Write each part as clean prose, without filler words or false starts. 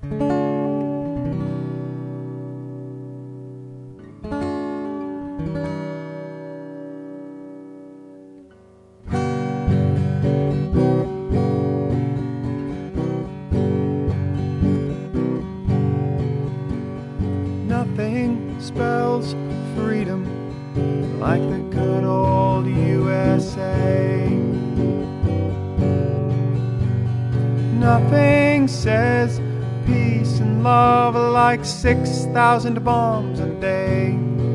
Nothing spells freedom like the good old USA. Nothing says peace and love like 6,000 bombs a day.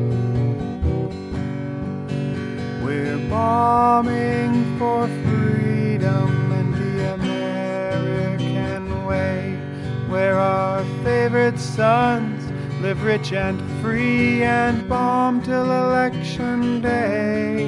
We're bombing for freedom in the American way, where our favorite sons live rich and free and bomb till election day.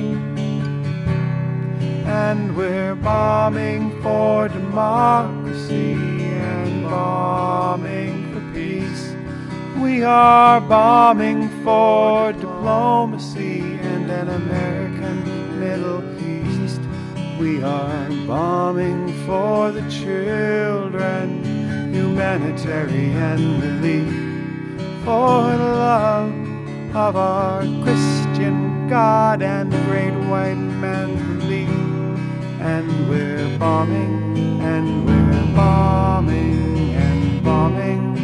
And we're bombing for democracy and bombing for peace. We are bombing for diplomacy and an American Middle East. We are bombing for the children, humanitarian relief, for the love of our Christian God and great white man's belief. And we're bombing, and we're bombing, and bombing,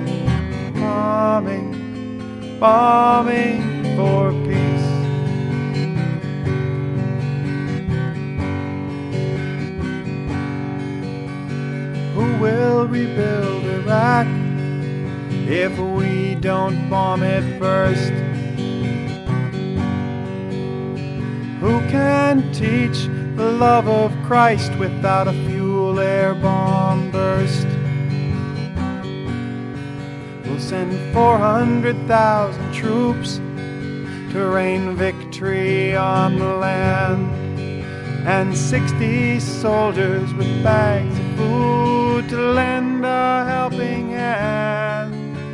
bombing, bombing for peace. Who will rebuild Iraq if we don't bomb it first? Who can teach the love of Christ without a fuel air bomb burst? We'll send 400,000 troops to rain victory on the land, and 60 soldiers with bags of food to lend a helping hand.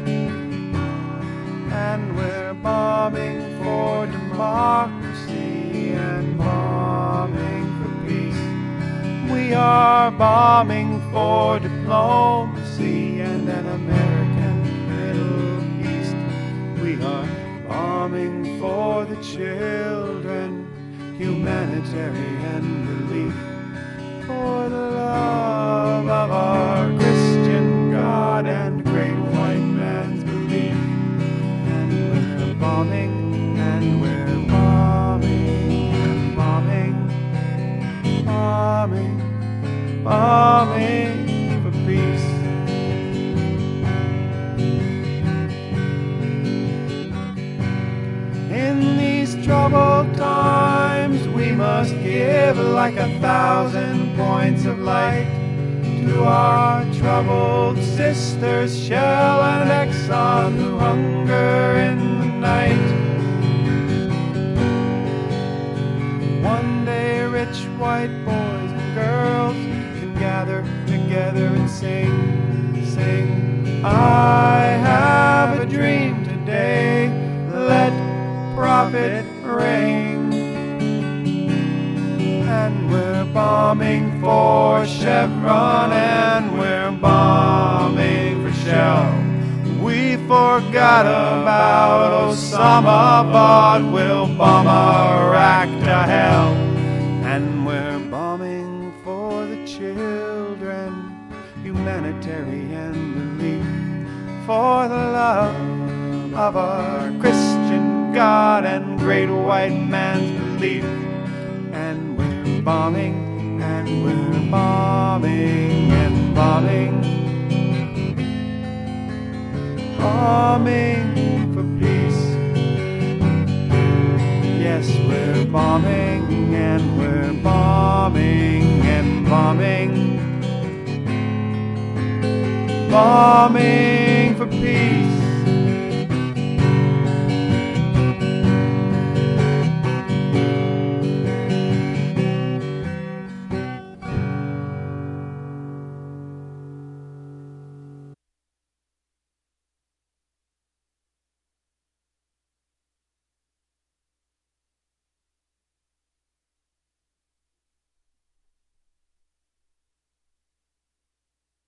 And we're bombing for democracy and bombing for peace. We are bombing for diplomacy and an American Middle East. We are bombing for the children, humanitarian relief, for the love of our Christian God and great white man's belief. And we're bombing, and we're bombing, and bombing, bombing, bombing for peace. In these troubled times we must give like 1,000 points of light to our troubled sisters, Shell and Exxon, who hunger in the night. One day rich white boys and girls can gather together and sing, sing, I have a dream today, let profit reign. And we're bombing for Chevron, and we're bombing for Shell. We forgot about Osama, but we'll bomb Iraq to hell. And we're bombing for the children, humanitarian relief, for the love of our Christian God and great white man's belief. And we're bombing, and we're bombing, and bombing, bombing for peace. Yes, we're bombing, and we're bombing, and bombing, bombing for peace.